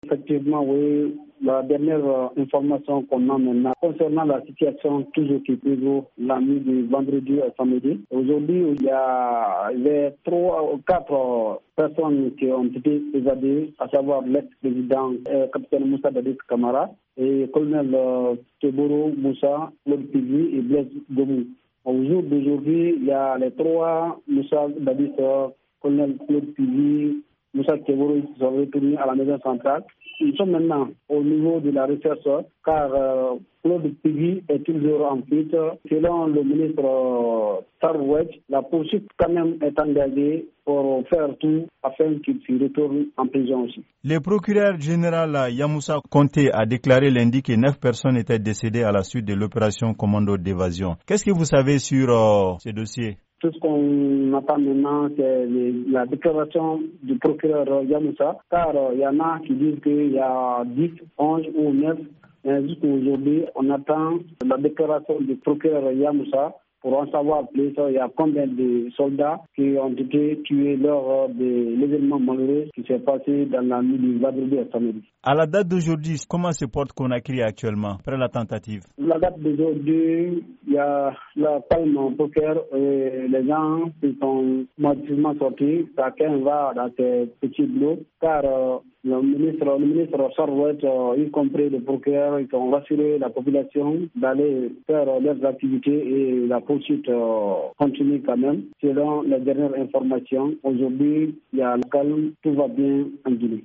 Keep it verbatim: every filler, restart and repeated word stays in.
Effectivement, oui. La dernière euh, information qu'on a maintenant concernant la situation toujours qui prévaut la nuit du vendredi à samedi. Aujourd'hui, il y a les trois ou quatre euh, personnes qui ont été évadées, à savoir l'ex-président euh, capitaine Moussa Dadis Kamara et colonel euh, Teboro Moussa, Claude Pivi et Blaise Gomou. Au jour d'aujourd'hui, il y a les trois Moussa Dadis, euh, colonel Claude Pivi, Moussa Teboro, qui sont retournés à la maison centrale. Nous sommes maintenant au niveau de la recherche car euh, Claude Pivi est toujours en fuite. Selon le ministre euh, Sarwedge, la poursuite quand même est engagée pour faire tout afin qu'il se retourne en prison aussi. Le procureur général Yamoussa Konté a déclaré lundi que neuf personnes étaient décédées à la suite de l'opération Commando d'évasion. Qu'est-ce que vous savez sur euh, ce dossier? Tout ce qu'on attend maintenant, c'est les, la déclaration du procureur Yamoussa, car il euh, y en a qui disent qu'il y a dix, onze ou neuf, mais jusqu'à aujourd'hui, on attend la déclaration du procureur Yamoussa pour en savoir plus. Il y a combien de soldats qui ont été tués lors de l'événement malheureux qui s'est passé dans la nuit du vendredi à samedi. À la date d'aujourd'hui, comment se porte Conakry actuellement, après la tentative? La date d'aujourd'hui, il y a la palme en poker et les gens qui sont massivement sortis. Chacun va dans ses petits blocs, car euh, le ministre, le ministre Sarwet, euh, y compris le procureur, ils ont rassuré la population d'aller faire euh, leurs activités et la poursuite euh, continue quand même. Selon les dernières informations, aujourd'hui, il y a le calme, tout va bien en Guinée.